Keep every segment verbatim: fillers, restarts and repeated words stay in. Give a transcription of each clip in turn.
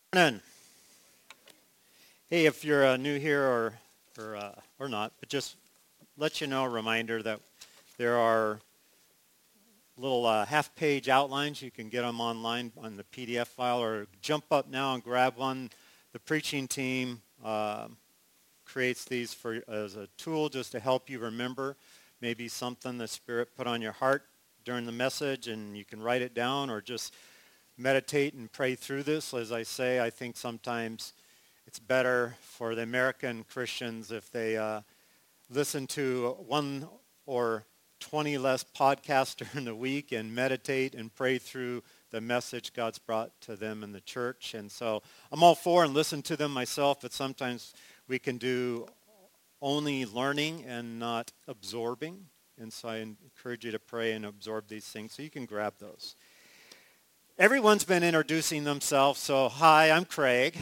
Morning. Hey, if you're uh, new here or or uh, or not, but just let you know, a reminder that there are little uh, half-page outlines. You can get them online on the P D F file, or jump up now and grab one. The preaching team uh, creates these for as a tool just to help you remember maybe something the Spirit put on your heart during the message, and you can write it down or just meditate and pray through this. As I say, I think sometimes it's better for the American Christians if they uh, listen to one or twenty less podcasts during the week and meditate and pray through the message God's brought to them in the church. And so I'm all for and listen to them myself, but sometimes we can do only learning and not absorbing. And so I encourage you to pray and absorb these things, so you can grab those. Everyone's been introducing themselves, so hi, I'm Craig.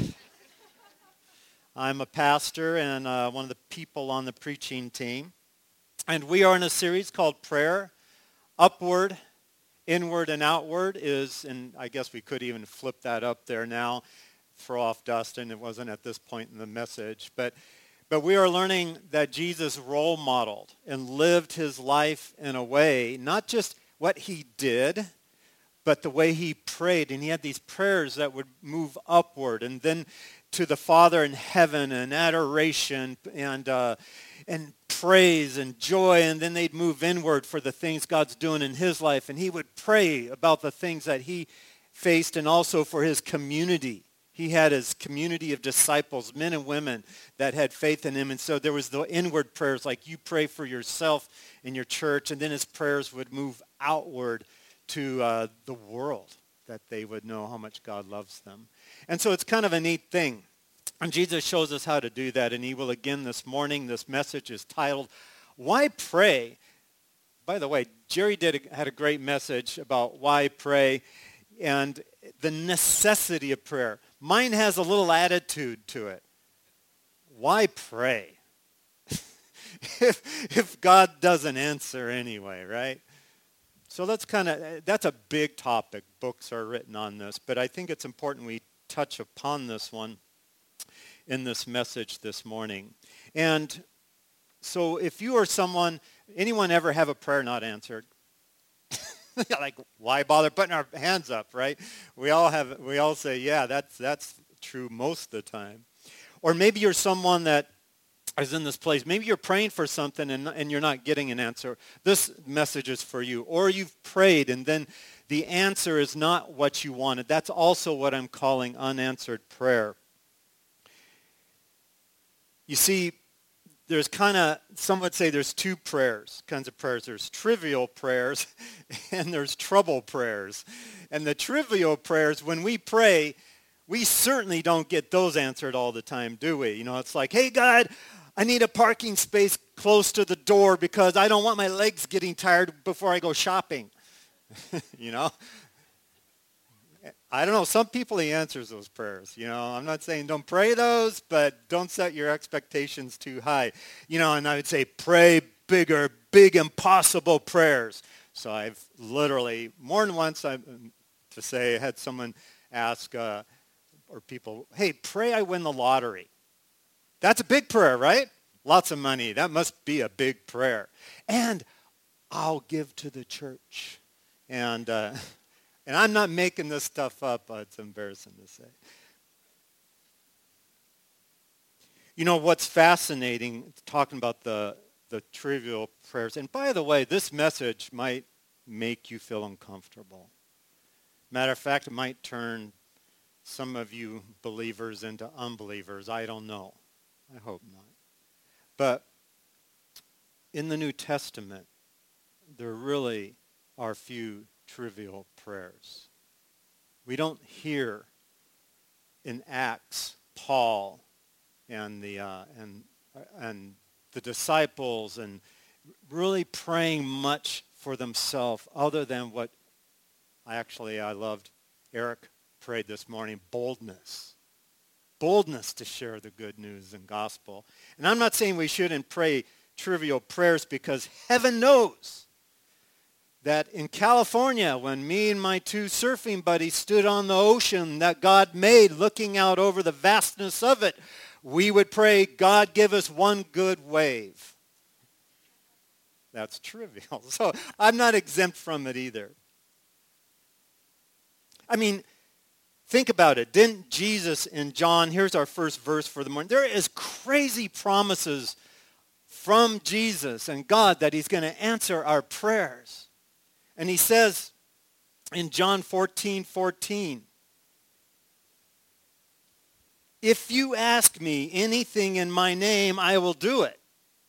I'm a pastor and uh, one of the people on the preaching team. And we are in a series called Prayer. Upward, Inward, and Outward is, and I guess we could even flip that up there now, throw off Dustin. It wasn't at this point in the message. But, but we are learning that Jesus role modeled and lived his life in a way, not just what he did, but the way he prayed. And he had these prayers that would move upward and then to the Father in heaven, and adoration and uh, and praise and joy. And then they'd move inward for the things God's doing in his life. And he would pray about the things that he faced, and also for his community. He had his community of disciples, men and women that had faith in him. And so there was the inward prayers, like you pray for yourself in your church. And then his prayers would move outward to uh, the world, that they would know how much God loves them. And so it's kind of a neat thing. And Jesus shows us how to do that. And he will again this morning. This message is titled, Why Pray? By the way, Jerry did a, had a great message about why pray and the necessity of prayer. Mine has a little attitude to it. Why pray? if, if God doesn't answer anyway, right? So that's kind of, that's a big topic. Books are written on this, but I think it's important we touch upon this one in this message this morning. And so if you are someone, anyone ever have a prayer not answered? Like, why bother putting our hands up, right? We all have, we all say, yeah, that's, that's true most of the time. Or maybe you're someone that is in this place. Maybe you're praying for something and, and you're not getting an answer. This message is for you. Or you've prayed and then the answer is not what you wanted. That's also what I'm calling unanswered prayer. You see, there's kind of, some would say there's two prayers, kinds of prayers. There's trivial prayers and there's trouble prayers. And the trivial prayers, when we pray, we certainly don't get those answered all the time, do we? You know, it's like, hey, God, I need a parking space close to the door because I don't want my legs getting tired before I go shopping. You know? I don't know. Some people, he answers those prayers. You know, I'm not saying don't pray those, but don't set your expectations too high. You know, and I would say pray bigger, big, impossible prayers. So I've literally, more than once, I, to say, I had someone ask, uh, or people, hey, pray I win the lottery. That's a big prayer, right? Lots of money. That must be a big prayer. And I'll give to the church. And uh, and I'm not making this stuff up. Uh, it's embarrassing to say. You know, what's fascinating, talking about the, the trivial prayers, and by the way, this message might make you feel uncomfortable. Matter of fact, it might turn some of you believers into unbelievers. I don't know. I hope not. But in the New Testament, there really are few trivial prayers. We don't hear in Acts Paul and the uh, and and the disciples and really praying much for themselves, other than what I actually I loved. Eric prayed this morning, boldness. Boldness to share the good news and gospel. And I'm not saying we shouldn't pray trivial prayers, because heaven knows that in California, when me and my two surfing buddies stood on the ocean that God made, looking out over the vastness of it, we would pray, God, give us one good wave. That's trivial. So I'm not exempt from it either. I mean, think about it. Didn't Jesus in John, here's our first verse for the morning. There is crazy promises from Jesus and God that he's going to answer our prayers. And he says in John fourteen fourteen, if you ask me anything in my name, I will do it.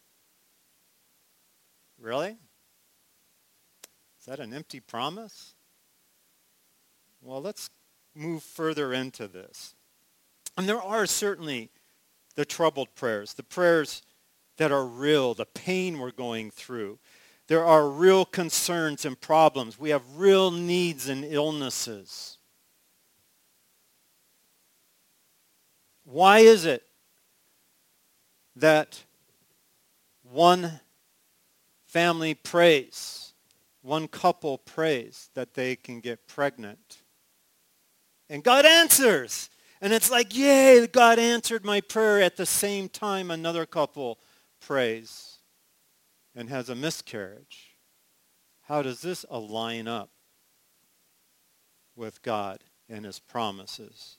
Really? Is that an empty promise? Well, let's move further into this. And there are certainly the troubled prayers, the prayers that are real, the pain we're going through. There are real concerns and problems. We have real needs and illnesses. Why is it that one family prays, one couple prays that they can get pregnant? And God answers. And it's like, yay, God answered my prayer. At the same time, another couple prays and has a miscarriage. How does this align up with God and his promises?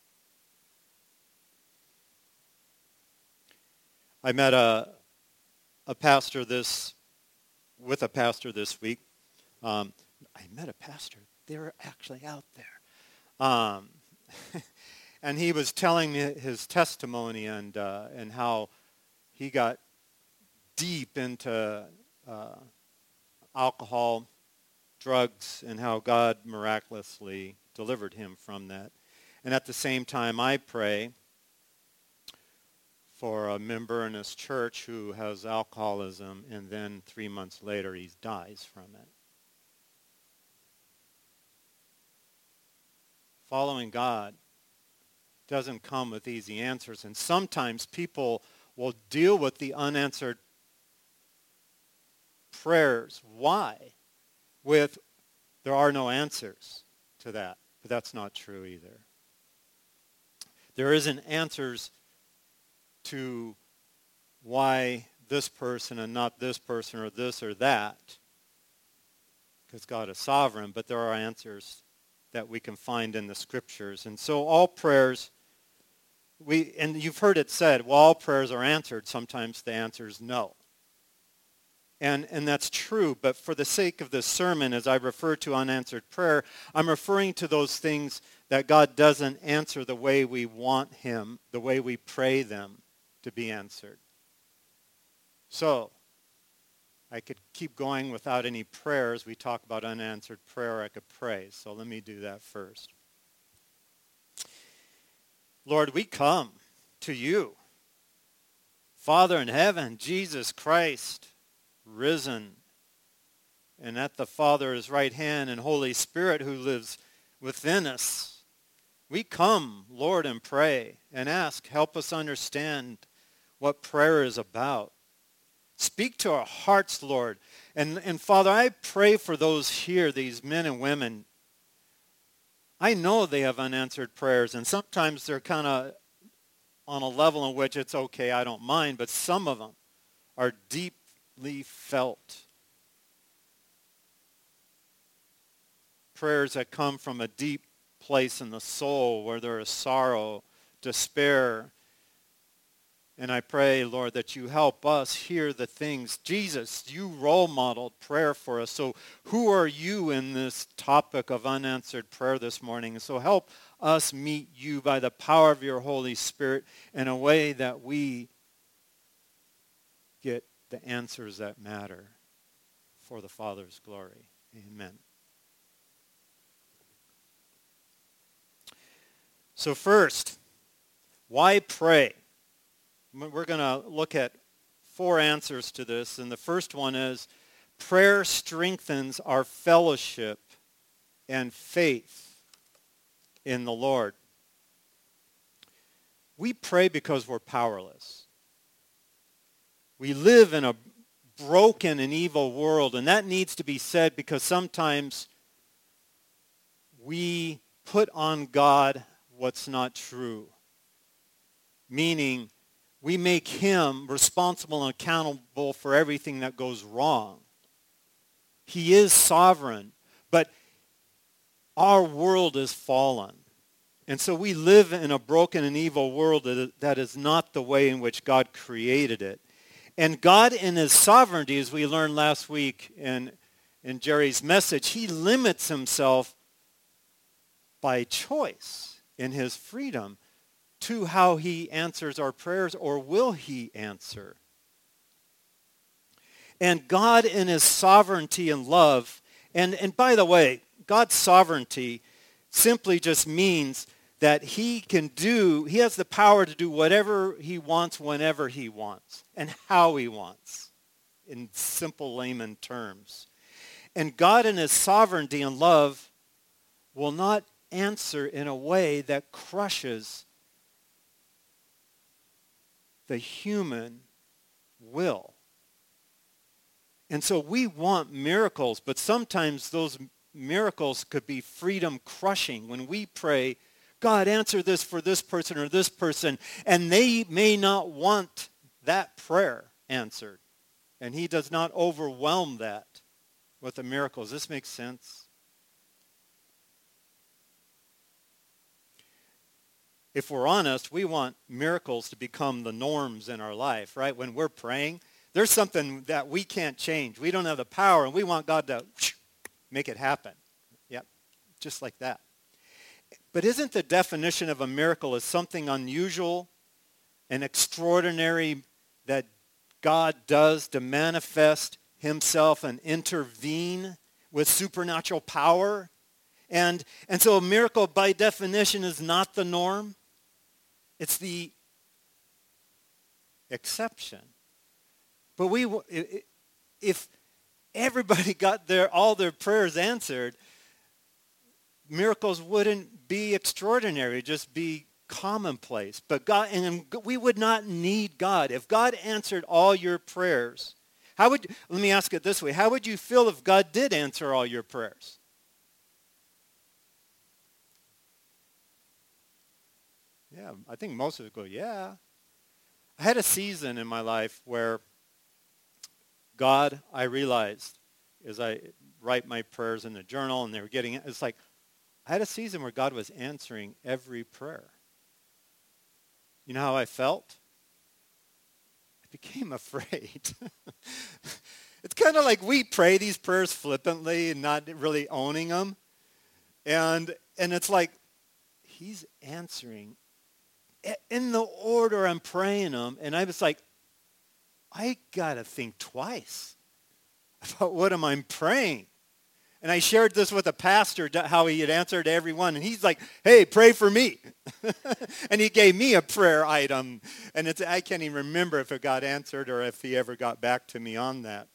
I met a, a pastor this, with a pastor this week. Um, I met a pastor. They were actually out there. Um, and he was telling me his testimony and uh, and how he got deep into uh, alcohol, drugs, and how God miraculously delivered him from that. And at the same time, I pray for a member in his church who has alcoholism, and then three months later he dies from it. Following God doesn't come with easy answers, and sometimes people will deal with the unanswered prayers. Why? With, there are no answers to that. But that's not true either. There isn't answers to why this person and not this person or this or that, because God is sovereign, but there are answers that we can find in the scriptures. And so all prayers, we and you've heard it said, well, all prayers are answered. Sometimes the answer is no. And, and that's true, but for the sake of this sermon, as I refer to unanswered prayer, I'm referring to those things that God doesn't answer the way we want him, the way we pray them to be answered. So, I could keep going without any prayers. We talk about unanswered prayer. I could pray. So let me do that first. Lord, we come to you. Father in heaven, Jesus Christ, risen, and at the Father's right hand, and Holy Spirit who lives within us. We come, Lord, and pray and ask, help us understand what prayer is about. Speak to our hearts, Lord. And, and Father, I pray for those here, these men and women. I know they have unanswered prayers, and sometimes they're kind of on a level in which it's okay, I don't mind, but some of them are deeply felt. Prayers that come from a deep place in the soul where there is sorrow, despair. And I pray, Lord, that you help us hear the things. Jesus, you role modeled prayer for us. So who are you in this topic of unanswered prayer this morning? So help us meet you by the power of your Holy Spirit in a way that we get the answers that matter for the Father's glory. Amen. So first, why pray? We're going to look at four answers to this, and the first one is prayer strengthens our fellowship and faith in the Lord. We pray because we're powerless. We live in a broken and evil world. And that needs to be said because sometimes we put on God what's not true. Meaning, we make him responsible and accountable for everything that goes wrong. He is sovereign, but our world is fallen. And so we live in a broken and evil world that is not the way in which God created it. And God in his sovereignty, as we learned last week in, in Jerry's message, he limits himself by choice in his freedom to how he answers our prayers, or will he answer. And God in his sovereignty and love, and, and by the way, God's sovereignty simply just means that he can do, he has the power to do whatever he wants, whenever he wants, and how he wants, in simple layman terms. And God in his sovereignty and love will not answer in a way that crushes the human will. And so we want miracles, but sometimes those miracles could be freedom crushing when we pray, God, answer this for this person or this person, and they may not want that prayer answered. And he does not overwhelm that with a miracle. Does this make sense? If we're honest, we want miracles to become the norms in our life, right? When we're praying, there's something that we can't change. We don't have the power, and we want God to make it happen. Yep, just like that. But isn't the definition of a miracle as something unusual and extraordinary that God does to manifest himself and intervene with supernatural power? And, and so a miracle by definition is not the norm. It's the exception. But we, if everybody got their, all their prayers answered, miracles wouldn't be extraordinary, just be commonplace. But God, and we would not need God. If God answered all your prayers, how would, let me ask it this way, how would you feel if God did answer all your prayers? Yeah, I think most of us go, yeah. I had a season in my life where God, I realized, as I write my prayers in the journal and they were getting, it's like, I had a season where God was answering every prayer. You know how I felt? I became afraid. It's kind of like we pray these prayers flippantly and not really owning them. And, and it's like, he's answering in the order I'm praying them. And I was like, I got to think twice about what am I praying. And I shared this with a pastor, how he had answered everyone. And he's like, hey, pray for me. And he gave me a prayer item. And it's, I can't even remember if it got answered or if he ever got back to me on that.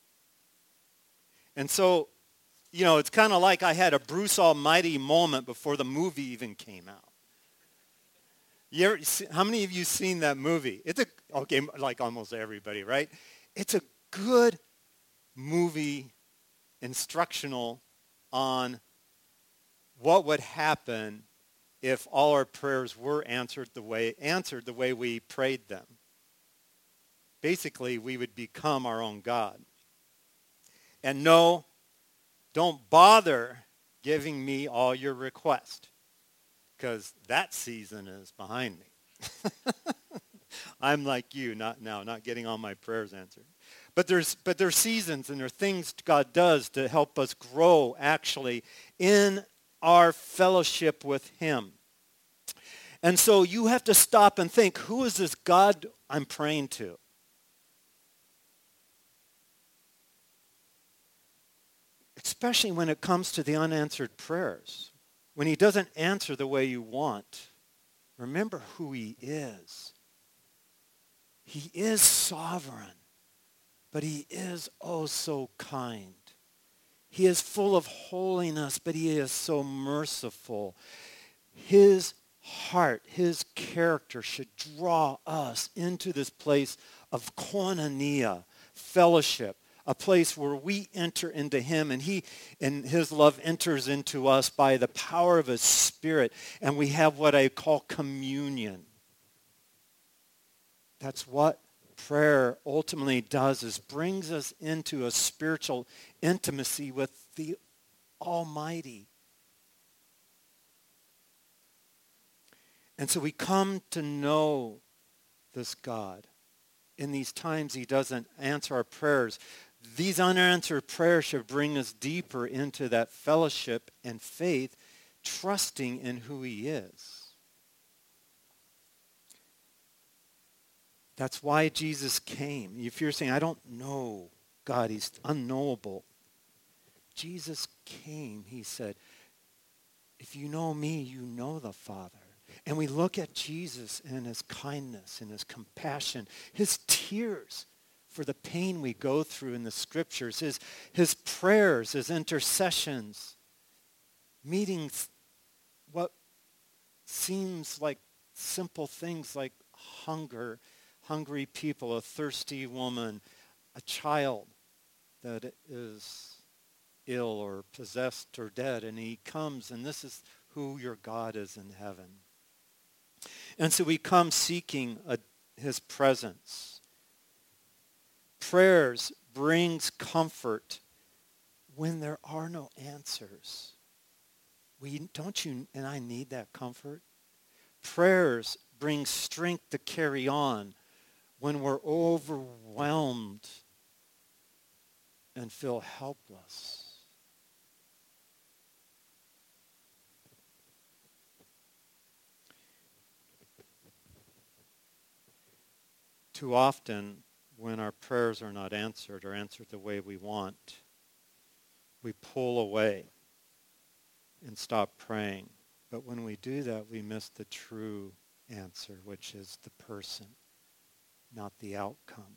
And so, you know, it's kind of like I had a Bruce Almighty moment before the movie even came out. You ever, how many of you seen that movie? It's a, okay, like almost everybody, right? It's a good movie, instructional on what would happen if all our prayers were answered the way answered the way we prayed them. Basically, we would become our own God. And no, don't bother giving me all your requests, because that season is behind me. I'm like you, not now, not getting all my prayers answered. But there's but there's seasons and there are things God does to help us grow actually in our fellowship with him. And so you have to stop and think, who is this God I'm praying to? Especially when it comes to the unanswered prayers. When he doesn't answer the way you want, remember who he is. He is sovereign, but he is oh so kind. He is full of holiness, but he is so merciful. His heart, his character should draw us into this place of koinonia, fellowship, a place where we enter into him and he and his love enters into us by the power of his Spirit, and we have what I call communion. That's what prayer ultimately does, is brings us into a spiritual intimacy with the Almighty. And so we come to know this God. In these times he doesn't answer our prayers. These unanswered prayers should bring us deeper into that fellowship and faith, trusting in who he is. That's why Jesus came. If you're saying, I don't know God, he's unknowable. Jesus came, he said, if you know me, you know the Father. And we look at Jesus and his kindness and his compassion, his tears for the pain we go through in the scriptures, his, his prayers, his intercessions, meeting what seems like simple things like hunger, hungry people, a thirsty woman, a child that is ill or possessed or dead, and he comes, and this is who your God is in heaven. And so we come seeking a, his presence. Prayers brings comfort when there are no answers. We, don't you and I need that comfort? Prayers bring strength to carry on when we're overwhelmed and feel helpless. Too often, when our prayers are not answered or answered the way we want, we pull away and stop praying. But when we do that, we miss the true answer, which is the person, not the outcome.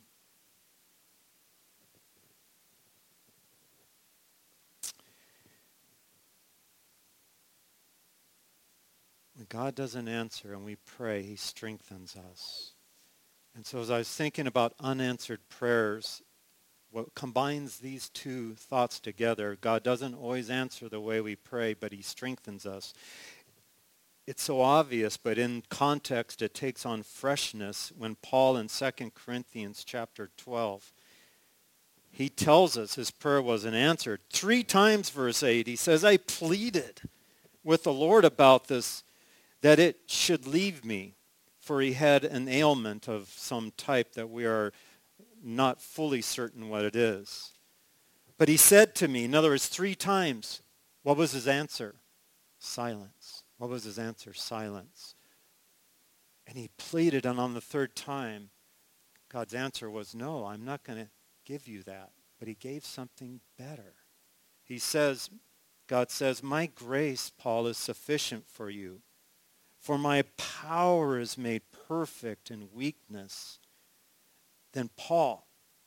When God doesn't answer and we pray, he strengthens us. And so as I was thinking about unanswered prayers, what combines these two thoughts together, God doesn't always answer the way we pray, but he strengthens us. It's so obvious, but in context it takes on freshness when Paul in Second Corinthians chapter twelve, he tells us his prayer wasn't answered. Three times, verse eight, he says, I pleaded with the Lord about this, that it should leave me. For he had an ailment of some type that we are not fully certain what it is. But he said to me, in other words, three times, what was his answer? Silence. What was his answer? Silence. And he pleaded, and on the third time, God's answer was, no, I'm not going to give you that. But he gave something better. He says, God says, my grace, Paul, is sufficient for you. For my power is made perfect in weakness. Then Paul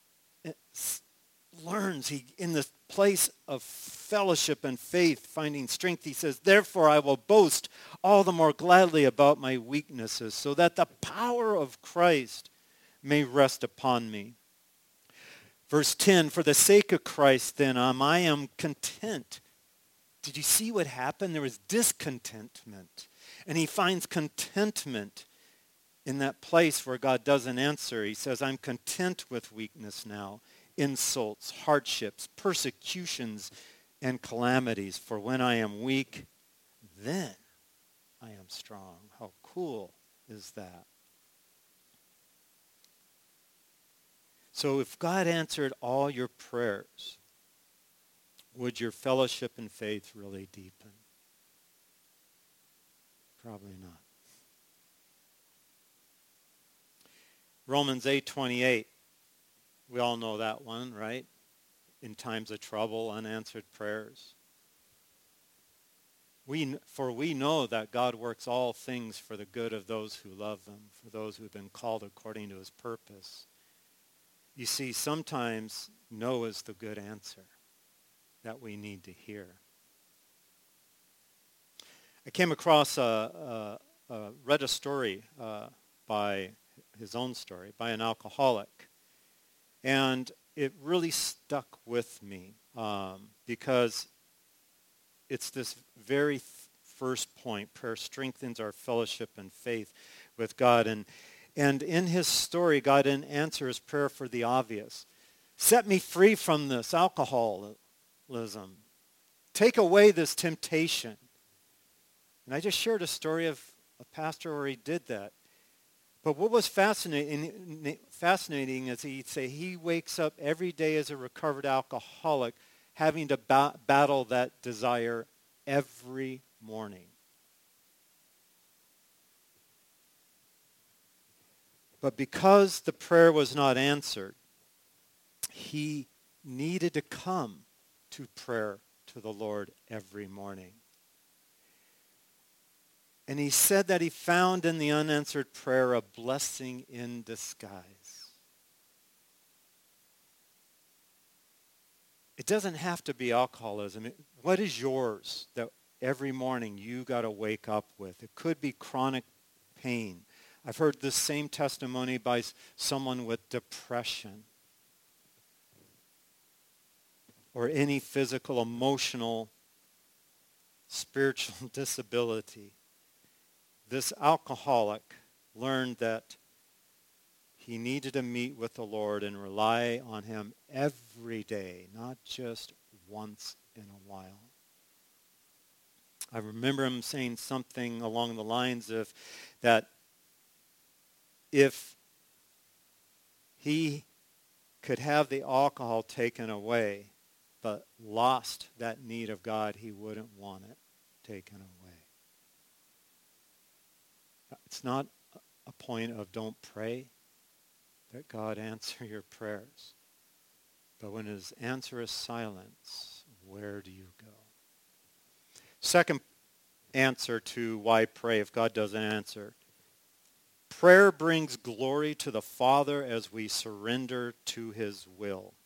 learns, he in the place of fellowship and faith, finding strength, he says, therefore I will boast all the more gladly about my weaknesses, so that the power of Christ may rest upon me. Verse ten, for the sake of Christ, then, um, I am content. Did you see what happened? There was discontentment. And he finds contentment in that place where God doesn't answer. He says, I'm content with weakness now, insults, hardships, persecutions, and calamities. For when I am weak, then I am strong. How cool is that? So if God answered all your prayers, would your fellowship and faith really deepen? Probably not. Romans eight twenty-eight. We all know that one, right? In times of trouble, unanswered prayers. We, for we know that God works all things for the good of those who love him, for those who have been called according to his purpose. You see, sometimes no is the good answer that we need to hear. I came across a, a, a read a story uh, by his own story by an alcoholic, and it really stuck with me um, because it's this very th- first point. Prayer strengthens our fellowship and faith with God. And, and in his story, God didn't answer his prayer for the obvious. Set me free from this alcoholism. Take away this temptation. And I just shared a story of a pastor where he did that. But what was fascinating, fascinating is he'd say he wakes up every day as a recovered alcoholic having to ba- battle that desire every morning. But because the prayer was not answered, he needed to come to prayer to the Lord every morning. And he said that he found in the unanswered prayer a blessing in disguise. It doesn't have to be alcoholism. It, what is yours that every morning you got to wake up with? It could be chronic pain. I've heard this same testimony by someone with depression or any physical, emotional, spiritual disability. This alcoholic learned that he needed to meet with the Lord and rely on him every day, not just once in a while. I remember him saying something along the lines of that if he could have the alcohol taken away but lost that need of God, he wouldn't want it taken away. It's not a point of don't pray that God answer your prayers. But when his answer is silence, where do you go? Second answer to why pray if God doesn't answer. Prayer brings glory to the Father as we surrender to his will.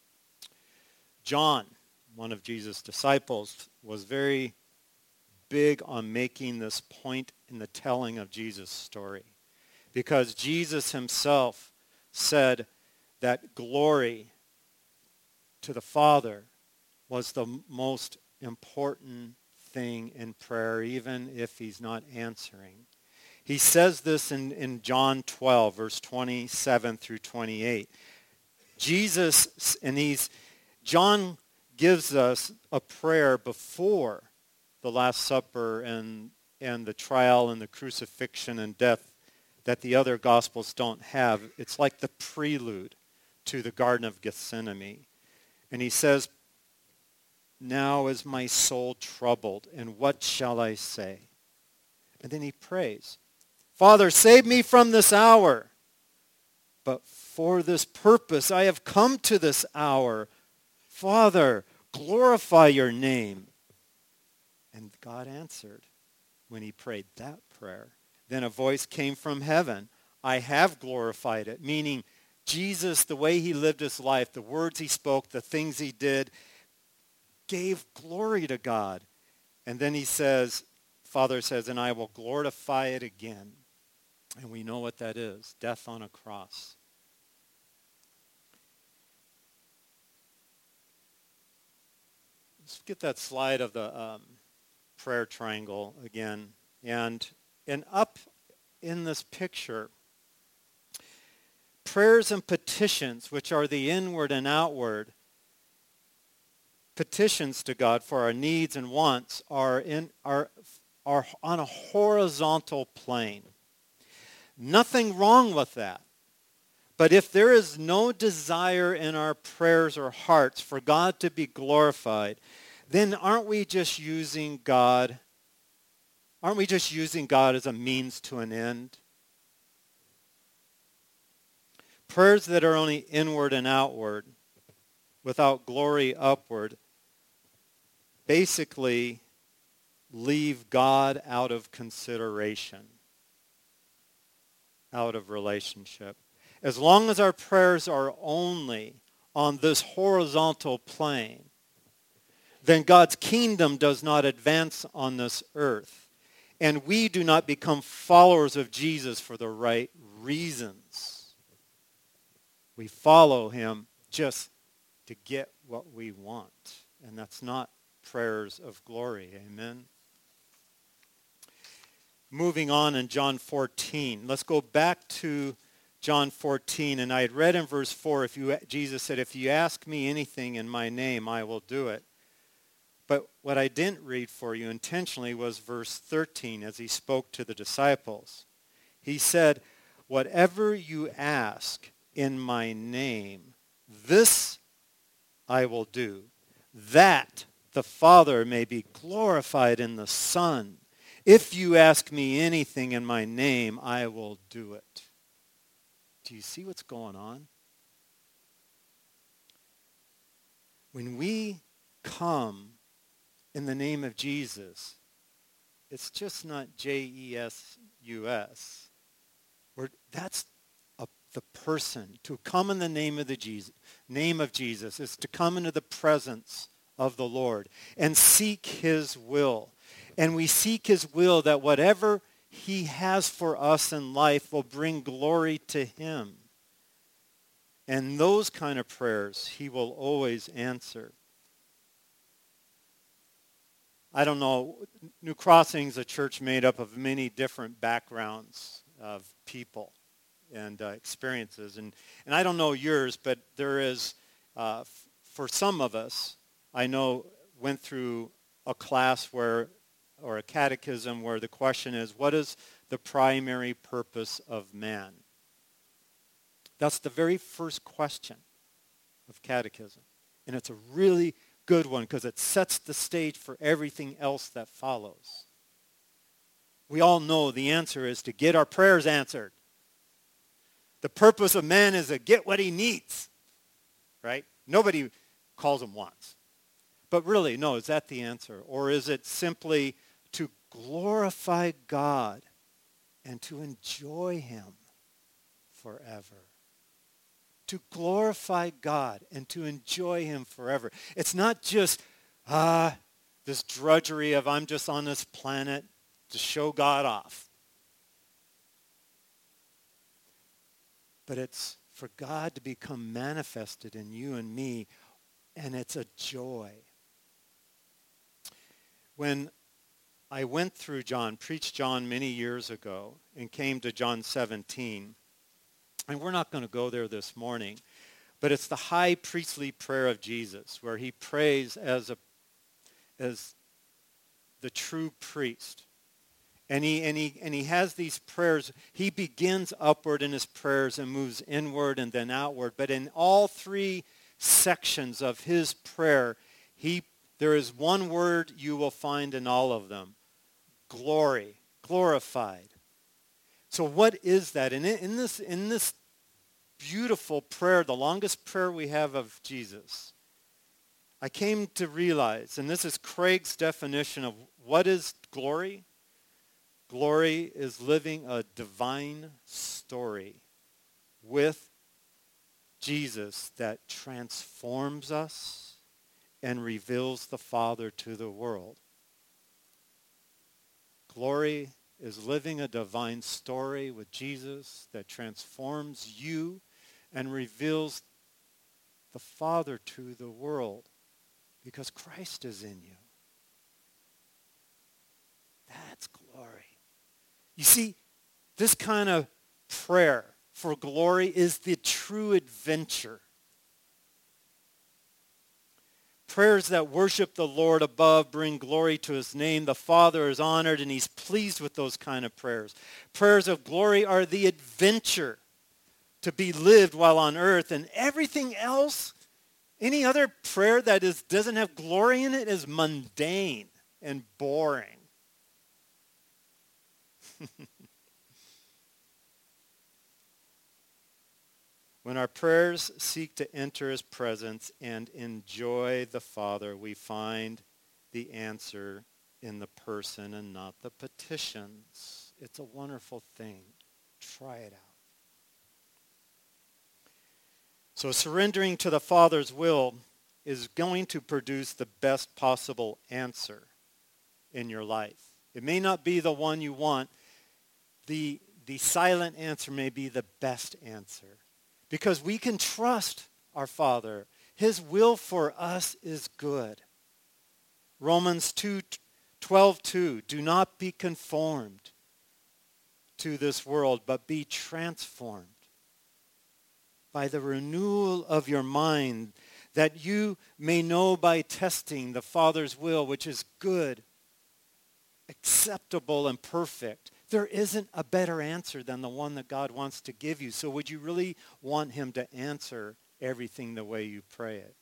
John, one of Jesus' disciples, was very big on making this point in the telling of Jesus' story. Because Jesus himself said that glory to the Father was the most important thing in prayer, even if he's not answering. He says this in, in John twelve, verse twenty-seven through twenty-eight. Jesus, and he's, John gives us a prayer before the Last Supper and, and the trial and the crucifixion and death that the other Gospels don't have. It's like the prelude to the Garden of Gethsemane. And he says, now is my soul troubled, and what shall I say? And then he prays, Father, save me from this hour. But for this purpose I have come to this hour. Father, glorify your name. And God answered when he prayed that prayer. Then a voice came from heaven. I have glorified it, meaning Jesus, the way he lived his life, the words he spoke, the things he did, gave glory to God. And then he says, Father says, and I will glorify it again. And we know what that is, death on a cross. Let's get that slide of the um, prayer triangle again. And, and up in this picture, prayers and petitions, which are the inward and outward petitions to God for our needs and wants, are in are are on a horizontal plane. Nothing wrong with that. But if there is no desire in our prayers or hearts for God to be glorified, then aren't we just using God? Aren't we just using God as a means to an end? Prayers that are only inward and outward, without glory upward, basically leave God out of consideration, out of relationship. As long as our prayers are only on this horizontal plane, then God's kingdom does not advance on this earth. And we do not become followers of Jesus for the right reasons. We follow him just to get what we want. And that's not prayers of glory. Amen. Moving on in John fourteen. Let's go back to John fourteen. And I had read in verse four, if you, Jesus said, if you ask me anything in my name, I will do it. But what I didn't read for you intentionally was verse thirteen as he spoke to the disciples. He said, whatever you ask in my name, this I will do, that the Father may be glorified in the Son. If you ask me anything in my name, I will do it. Do you see what's going on? When we come in the name of Jesus, it's just not J E S U S. We're, that's a, the person. To come in the name of the Jesus, name of Jesus is to come into the presence of the Lord and seek his will. And we seek his will that whatever he has for us in life will bring glory to him. And those kind of prayers he will always answer. I don't know, New Crossing is a church made up of many different backgrounds of people and uh, experiences. And, and I don't know yours, but there is, uh, f- for some of us, I know went through a class where, or a catechism where the question is, what is the primary purpose of man? That's the very first question of catechism. And it's a really good one because it sets the stage for everything else that follows. We all know the answer is to get our prayers answered. The purpose of man is to get what he needs, right? Nobody calls him wants. But really, no, is that the answer? Or is it simply to glorify God and to enjoy him forever? To glorify God and to enjoy him forever. It's not just ah, this drudgery of I'm just on this planet to show God off. But it's for God to become manifested in you and me, and it's a joy. When I went through John, preached John many years ago, and came to John seventeen, and we're not going to go there this morning, but it's the high priestly prayer of Jesus, where he prays as a as the true priest. And he, and, he, and he has these prayers. He begins upward in his prayers and moves inward and then outward. But in all three sections of his prayer, he there is one word you will find in all of them. Glory, glorified. So what is that? And in this, in this beautiful prayer, the longest prayer we have of Jesus, I came to realize, and this is Craig's definition of what is glory. Glory is living a divine story with Jesus that transforms us and reveals the Father to the world. Glory is living a divine story with Jesus that transforms you and reveals the Father to the world because Christ is in you. That's glory. You see, this kind of prayer for glory is the true adventure. Prayers that worship the Lord above bring glory to his name. The Father is honored and he's pleased with those kind of prayers. Prayers of glory are the adventure to be lived while on earth, and everything else, any other prayer that is doesn't have glory in it is mundane and boring. When our prayers seek to enter his presence and enjoy the Father, we find the answer in the person and not the petitions. It's a wonderful thing. Try it out. So surrendering to the Father's will is going to produce the best possible answer in your life. It may not be the one you want. The, the silent answer may be the best answer. Because we can trust our Father. His will for us is good. Romans two twelve two, do not be conformed to this world, but be transformed by the renewal of your mind, that you may know by testing the Father's will, which is good, acceptable, and perfect. There isn't a better answer than the one that God wants to give you. So would you really want him to answer everything the way you pray it?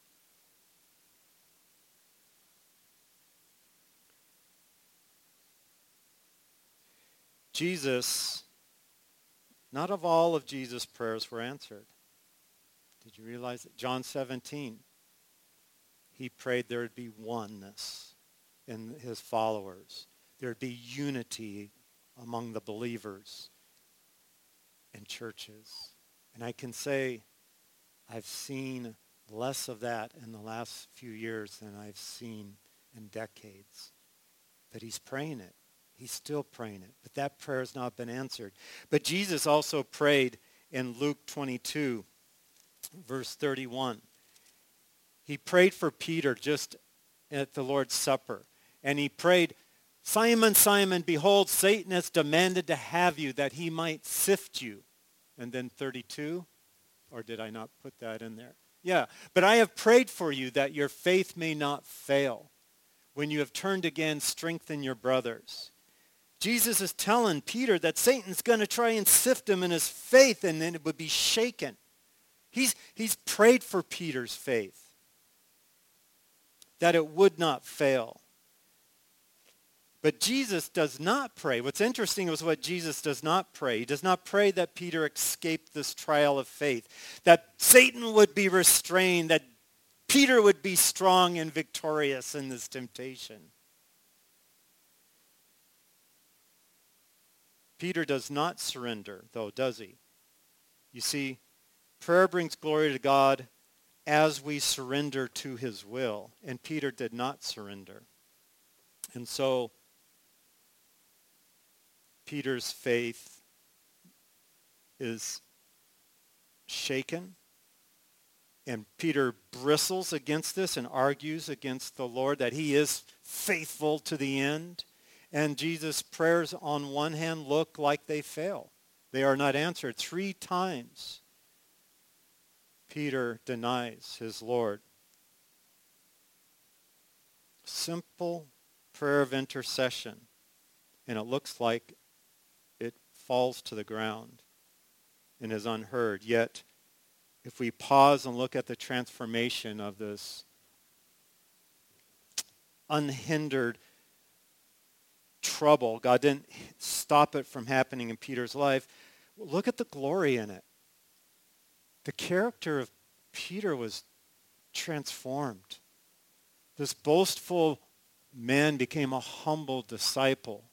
Jesus, not of all of Jesus' prayers were answered. Did you realize that? John seventeen, he prayed there would be oneness in his followers. There would be unity among the believers in churches. And I can say I've seen less of that in the last few years than I've seen in decades. That he's praying it. He's still praying it. But that prayer has not been answered. But Jesus also prayed in Luke twenty-two, verse thirty-one. He prayed for Peter just at the Lord's Supper. And he prayed, Simon, Simon, behold, Satan has demanded to have you that he might sift you. And then thirty-two, or did I not put that in there? Yeah, but I have prayed for you that your faith may not fail. When you have turned again, strengthen your brothers. Jesus is telling Peter that Satan's going to try and sift him in his faith, and then it would be shaken. He's, he's prayed for Peter's faith, that it would not fail. But Jesus does not pray. What's interesting is what Jesus does not pray. He does not pray that Peter escape this trial of faith, that Satan would be restrained, that Peter would be strong and victorious in this temptation. Peter does not surrender, though, does he? You see, prayer brings glory to God as we surrender to his will. And Peter did not surrender. And so Peter's faith is shaken. And Peter bristles against this and argues against the Lord that he is faithful to the end. And Jesus' prayers on one hand look like they fail. They are not answered. Three times Peter denies his Lord. Simple prayer of intercession. And it looks like it falls to the ground and is unheard. Yet, if we pause and look at the transformation of this unhindered trouble, God didn't stop it from happening in Peter's life. Look at the glory in it. The character of Peter was transformed. This boastful man became a humble disciple.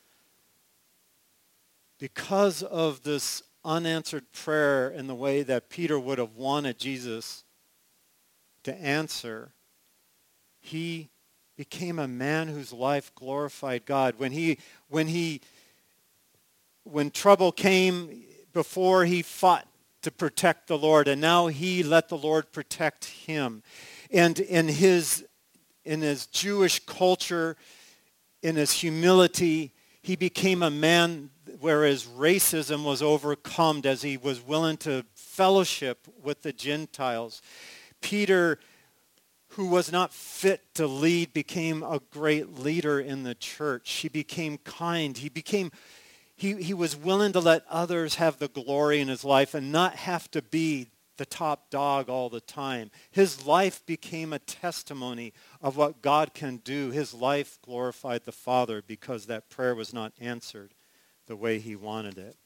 Because of this unanswered prayer in the way that Peter would have wanted Jesus to answer, he became a man whose life glorified God. When he, when he, when trouble came, before he fought to protect the Lord, and now he let the Lord protect him. And in his, in his Jewish culture, in his humility, he became a man where his racism was overcome as he was willing to fellowship with the Gentiles. Peter, who was not fit to lead, became a great leader in the church. He became kind. He became, he, he was willing to let others have the glory in his life and not have to be the top dog all the time. His life became a testimony of what God can do. His life glorified the Father because that prayer was not answered the way he wanted it.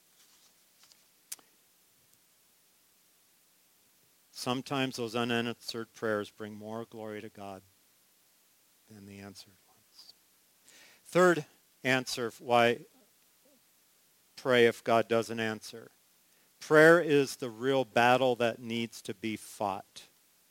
Sometimes those unanswered prayers bring more glory to God than the answered ones. Third answer why pray if God doesn't answer. Prayer is the real battle that needs to be fought.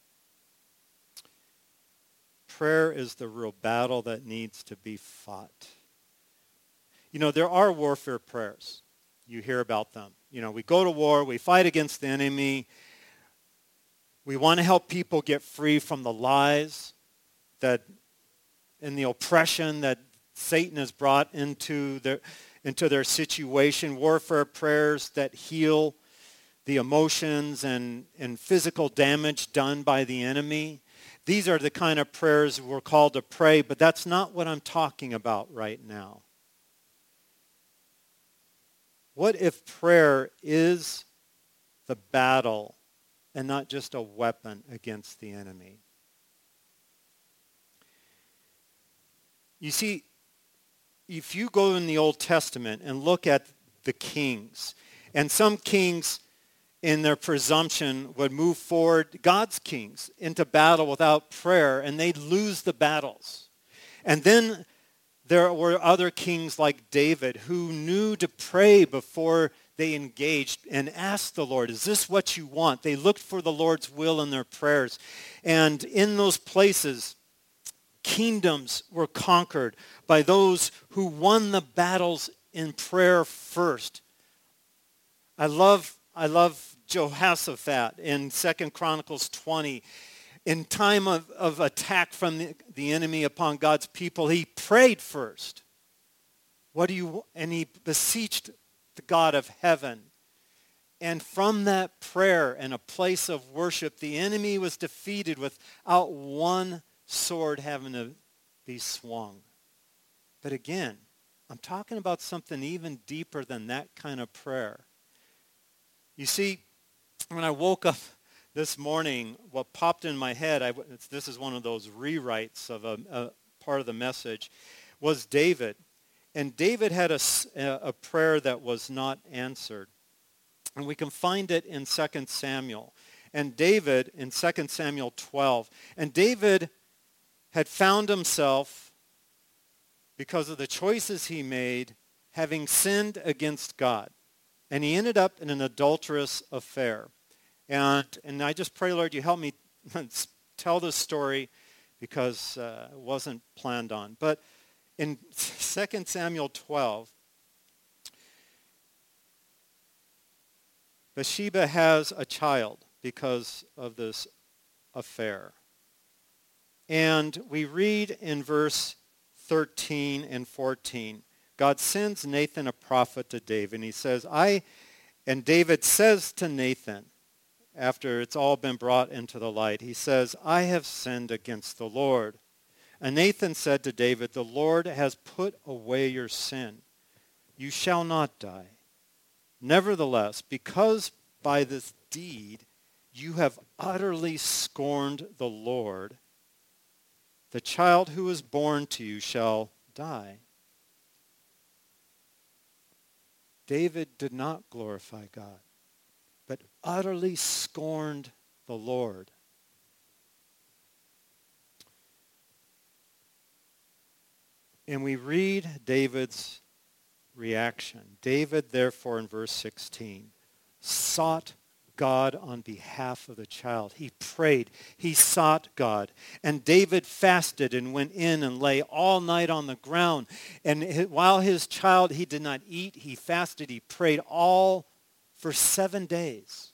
Prayer is the real battle that needs to be fought. You know, there are warfare prayers. You hear about them. You know, we go to war, we fight against the enemy. We want to help people get free from the lies that and the oppression that Satan has brought into their into their situation. Warfare prayers that heal the emotions and, and physical damage done by the enemy. These are the kind of prayers we're called to pray, but that's not what I'm talking about right now. What if prayer is the battle and not just a weapon against the enemy? You see, if you go in the Old Testament and look at the kings, and some kings in their presumption would move forward, God's kings, into battle without prayer, and they'd lose the battles. And then there were other kings like David who knew to pray before they engaged and asked the Lord, is this what you want? They looked for the Lord's will in their prayers. And in those places, kingdoms were conquered by those who won the battles in prayer first. I love I love Jehoshaphat in Second Chronicles twenty. In time of, of attack from the, the enemy upon God's people, he prayed first. What do you and he beseeched the God of heaven. And from that prayer and a place of worship, the enemy was defeated without one sword having to be swung. But again, I'm talking about something even deeper than that kind of prayer. You see, when I woke up this morning, what popped in my head, I, this is one of those rewrites of a, a part of the message, was David. And David had a, a prayer that was not answered. And we can find it in Second Samuel. And David, in Second Samuel twelve, and David had found himself, because of the choices he made, having sinned against God. And he ended up in an adulterous affair. And and I just pray, Lord, you help me tell this story because uh, it wasn't planned on. But in Second Samuel twelve, Bathsheba has a child because of this affair. And we read in verse thirteen and fourteen, God sends Nathan a prophet to David, and he says, I, and David says to Nathan, after it's all been brought into the light, he says, I have sinned against the Lord. And Nathan said to David, the Lord has put away your sin. You shall not die. Nevertheless, because by this deed you have utterly scorned the Lord, the child who is born to you shall die. David did not glorify God, but utterly scorned the Lord. And we read David's reaction. David, therefore, in verse sixteen, sought God on behalf of the child. He prayed. He sought God. And David fasted and went in and lay all night on the ground. And while his child, he did not eat, he fasted, he prayed all for seven days.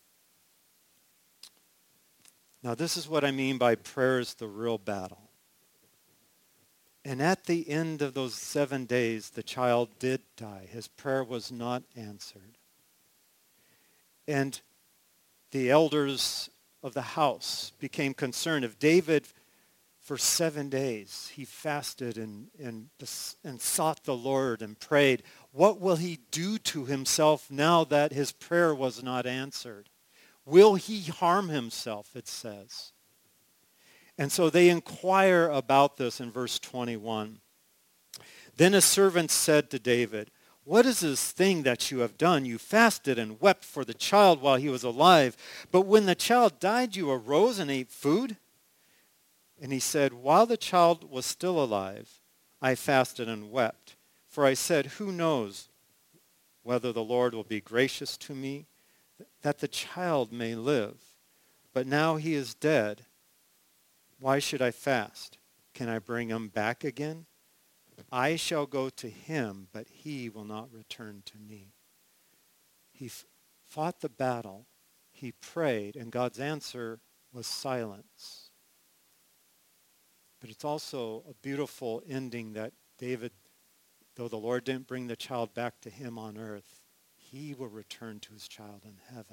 Now, this is what I mean by prayer is the real battle. And at the end of those seven days, the child did die. His prayer was not answered. And the elders of the house became concerned. If David, for seven days, he fasted and, and, and sought the Lord and prayed, what will he do to himself now that his prayer was not answered? Will he harm himself, it says. And so they inquire about this in verse twenty-one. Then a servant said to David, what is this thing that you have done? You fasted and wept for the child while he was alive. But when the child died, you arose and ate food? And he said, while the child was still alive, I fasted and wept. For I said, who knows whether the Lord will be gracious to me, that the child may live. But now he is dead. Why should I fast? Can I bring him back again? I shall go to him, but he will not return to me. He f- fought the battle. he prayed, and God's answer was silence. But it's also a beautiful ending that David, though the Lord didn't bring the child back to him on earth, he will return to his child in heaven.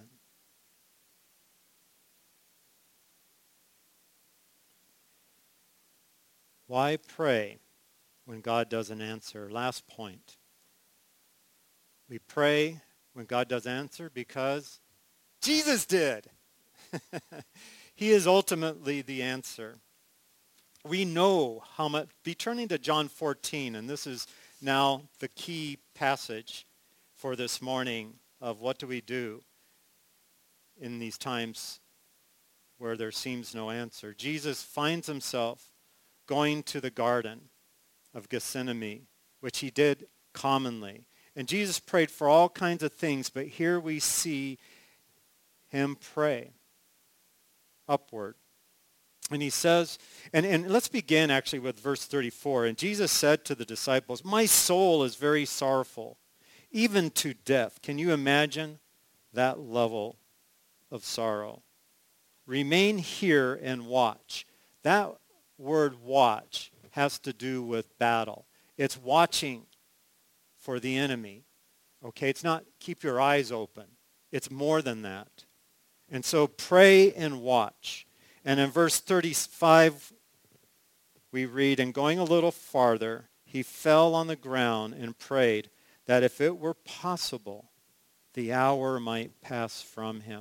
Why pray when God doesn't answer? Last point. We pray when God does answer because Jesus did. He is ultimately the answer. We know how much. Be turning to John fourteen, and this is now the key passage for this morning of what do we do in these times where there seems no answer. Jesus finds himself going to the Garden of Gethsemane, which he did commonly. And Jesus prayed for all kinds of things, but here we see him pray upward. And he says, and, and let's begin actually with verse thirty-four. And Jesus said to the disciples, "My soul is very sorrowful, even to death." Can you imagine that level of sorrow? "Remain here and watch." That word watch has to do with battle. It's watching for the enemy. Okay, it's not keep your eyes open. It's more than that. And so pray and watch. And in verse thirty-five, we read, "And going a little farther, he fell on the ground and prayed that if it were possible, the hour might pass from him.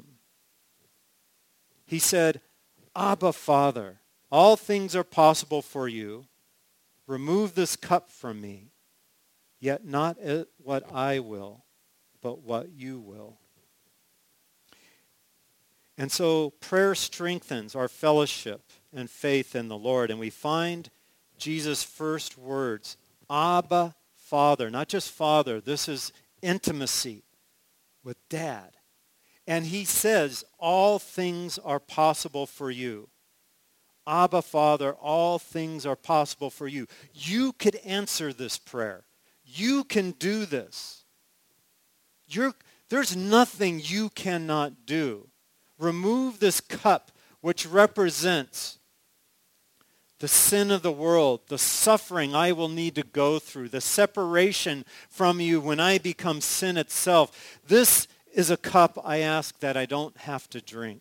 He said, 'Abba, Father, all things are possible for you. Remove this cup from me, yet not what I will, but what you will.'" And so prayer strengthens our fellowship and faith in the Lord. And we find Jesus' first words, Abba, Father. Not just Father. This is intimacy with Dad. And he says, all things are possible for you. Abba, Father, all things are possible for you. You could answer this prayer. You can do this. You're, there's nothing you cannot do. Remove this cup which represents the sin of the world, the suffering I will need to go through, the separation from you when I become sin itself. This is a cup I ask that I don't have to drink.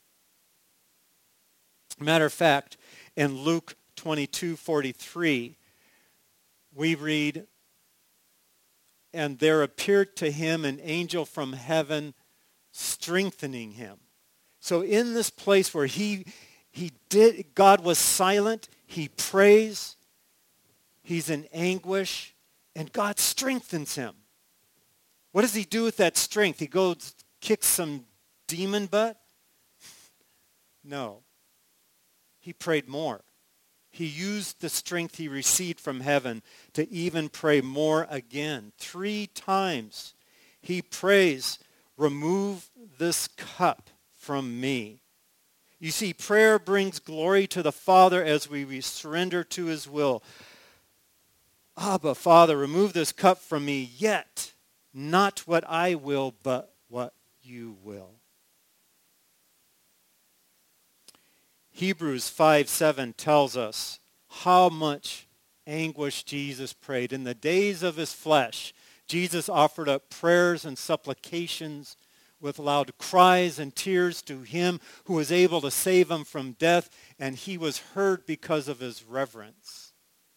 Matter of fact, in Luke twenty-two forty-three, we read, "And there appeared to him an angel from heaven strengthening him." So in this place where he he did, God was silent, he prays, he's in anguish, and God strengthens him. What does he do with that strength? He goes, kicks some demon butt? No. He prayed more. He used the strength he received from heaven to even pray more again. Three times he prays, "Remove this cup from me." You see, prayer brings glory to the Father as we surrender to his will. Abba, Father, remove this cup from me, yet not what I will, but what you will. Hebrews five seven tells us how much anguish Jesus prayed. In the days of his flesh, Jesus offered up prayers and supplications with loud cries and tears to him who was able to save him from death, and he was heard because of his reverence.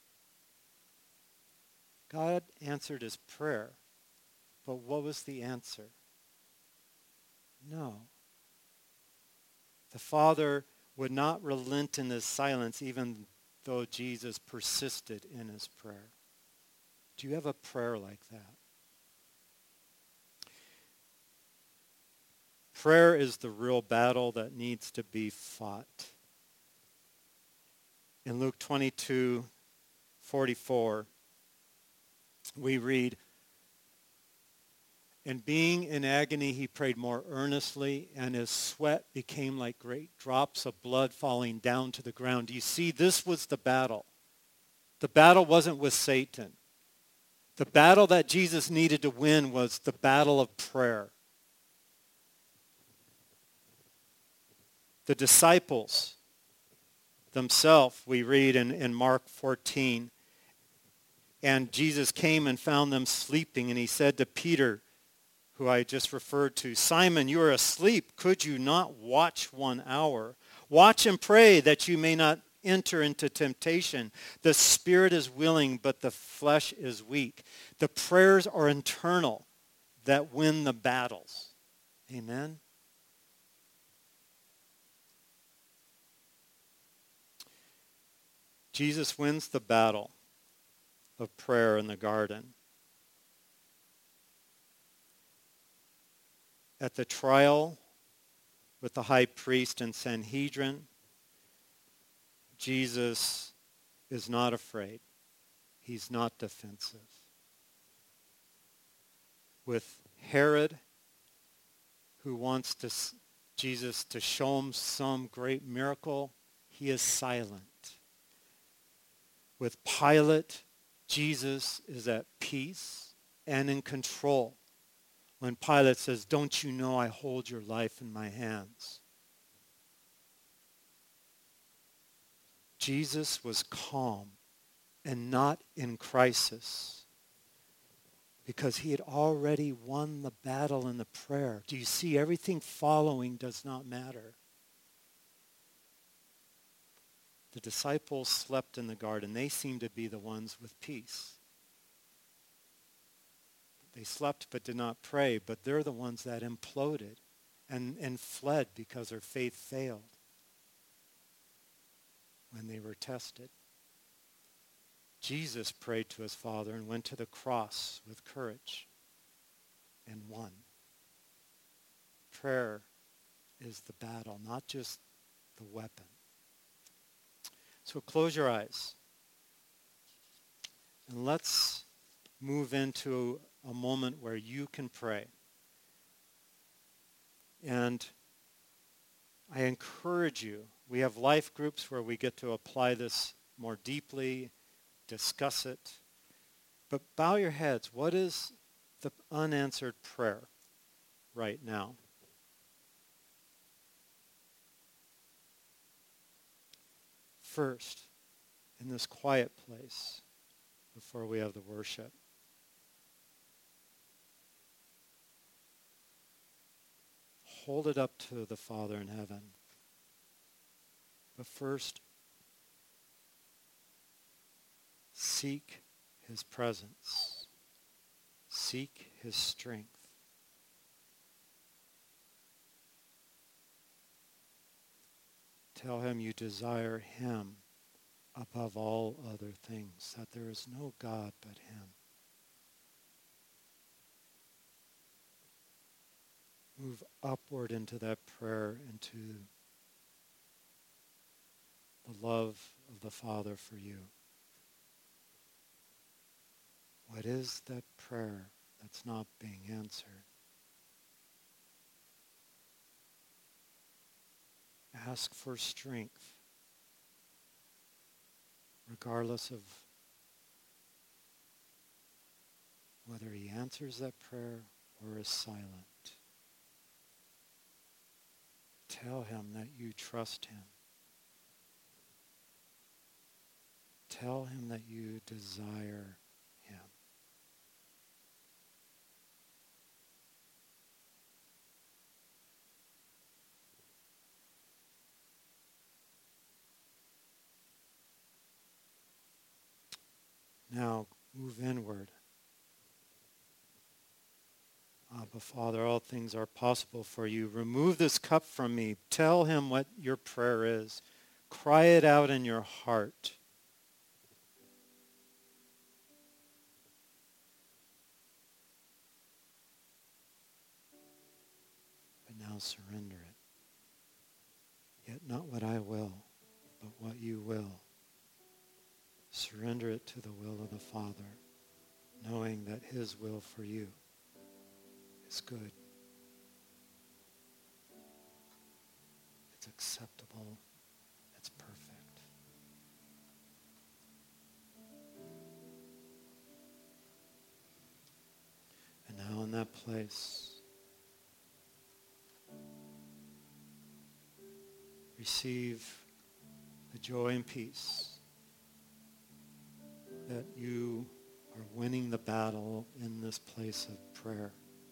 God answered his prayer, but what was the answer? No. The Father would not relent in his silence even though Jesus persisted in his prayer. Do you have a prayer like that? Prayer is the real battle that needs to be fought. In Luke twenty-two forty-four, we read, "And being in agony, he prayed more earnestly, and his sweat became like great drops of blood falling down to the ground." You see, this was the battle. The battle wasn't with Satan. The battle that Jesus needed to win was the battle of prayer. The disciples themselves, we read in, in Mark fourteen, and Jesus came and found them sleeping, and he said to Peter, who I just referred to, Simon, you are asleep. Could you not watch one hour? Watch and pray that you may not enter into temptation. The spirit is willing, but the flesh is weak. The prayers are internal that win the battles. Amen? Jesus wins the battle of prayer in the garden. At the trial with the high priest and Sanhedrin, Jesus is not afraid. He's not defensive. With Herod, who wants to, Jesus to show him some great miracle, he is silent. With Pilate, Jesus is at peace and in control. When Pilate says, don't you know I hold your life in my hands? Jesus was calm and not in crisis because he had already won the battle in the prayer. Do you see? Everything following does not matter. The disciples slept in the garden. They seemed to be the ones with peace. They slept but did not pray, but they're the ones that imploded and, and fled because their faith failed when they were tested. Jesus prayed to his Father and went to the cross with courage and won. Prayer is the battle, not just the weapon. So close your eyes and let's move into a moment where you can pray. And I encourage you, we have life groups where we get to apply this more deeply, discuss it. But bow your heads. What is the unanswered prayer right now? First, in this quiet place, before we have the worship, hold it up to the Father in heaven. But first, seek his presence. Seek his strength. Tell him you desire him above all other things, that there is no God but him. Move upward into that prayer, into the love of the Father for you. What is that prayer that's not being answered? Ask for strength, regardless of whether he answers that prayer or is silent. Tell him that you trust him. Tell him that you desire him. Now, move inward. Abba, Father, all things are possible for you. Remove this cup from me. Tell him what your prayer is. Cry it out in your heart. But now surrender it. Yet not what I will, but what you will. Surrender it to the will of the Father, knowing that his will for you is good. It's acceptable. It's perfect. And now in that place, receive the joy and peace that you are winning the battle in this place of prayer.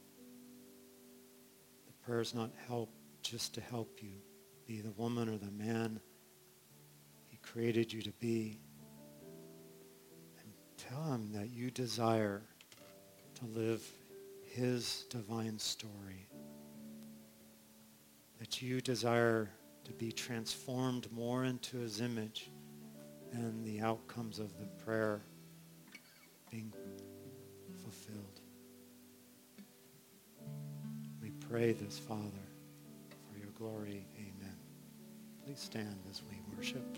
The prayer is not help just to help you be the woman or the man he created you to be. And tell him that you desire to live his divine story, that you desire to be transformed more into his image and the outcomes of the prayer being fulfilled. We pray this, Father, for your glory. Amen. Please stand as we worship.